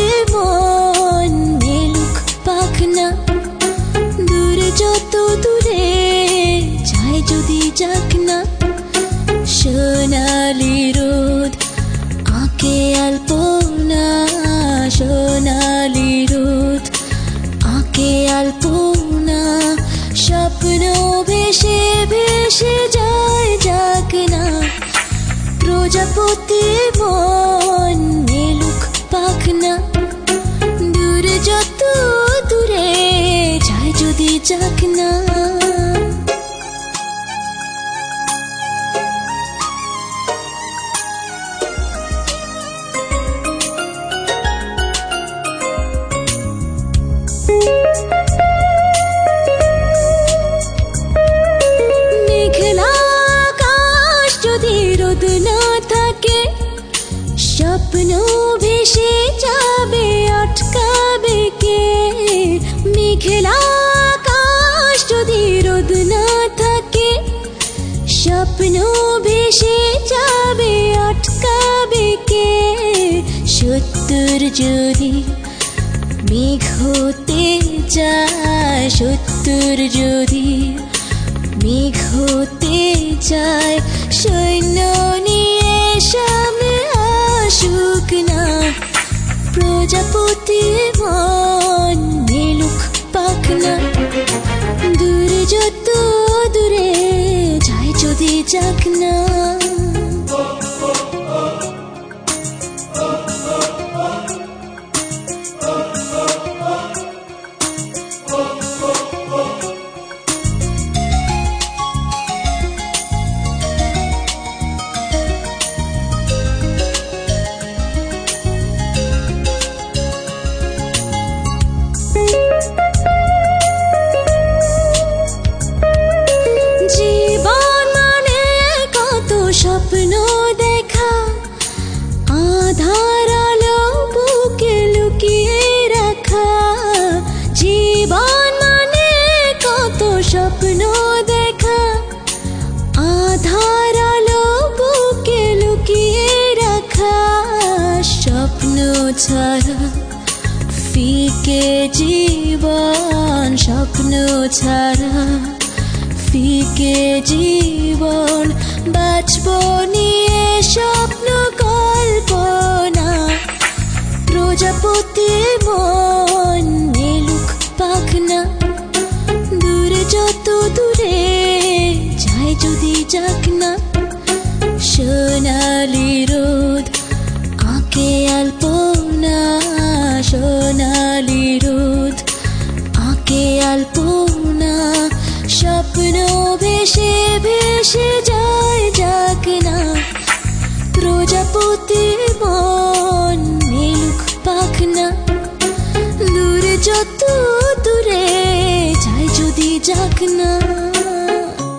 মন মেলুক পাখনা দূরে যত দূরে যায় যদি যাক না সোনালি রোদ আঁকে আলপনা সোনালি রোদ আঁকে আলপনা স্বপ্ন ভেসে ভেসে যায় যাক না প্রজাপতি মন মেলুক পাখনা দূরে যত দূরে যায় যদি যাক না মেঘলা আকাশ যদি রোদ না থাকে স্বপ্ন ভেসে যাবে আটকাবে কে মেঘলা আকাশ যদি রোদ না থাকে স্বপ্ন ভেসে যাবে আটকাবে কে সত্তর যদি মেঘ হতে চায় সত্তর যদি মেঘ হতে চায় সৈন্য নিয়ে সামনে আসুক না প্রজাপতি মন মেলুক পাখনা দূরে যত দূরে যায় যদি যাক না স্বপ্ন দেখা আধার আলো বুকে লুকিয়ে রাখা জীবন মানে কত স্বপ্ন দেখা আধার আলো বুকে লুকিয়ে রাখা স্বপ্ন ছাড়া ফিকে জীবন স্বপ্ন ছাড়া ফিকে জীবন বাঁচব নিয়ে স্বপ্ন কল্পনা প্রজাপতি মন মেলুক পাখনা দূরে যত দূরে যায় যদি যাক না সোনালি রোদ আঁকে আলপনা সোনালি রোদ আঁকে আলপনা স্বপ্ন ভেসে ভেসে যায় যাক না প্রজাপতি মন মেলুক পাখনা দূরে যত দূরে যায় যদি যাক না।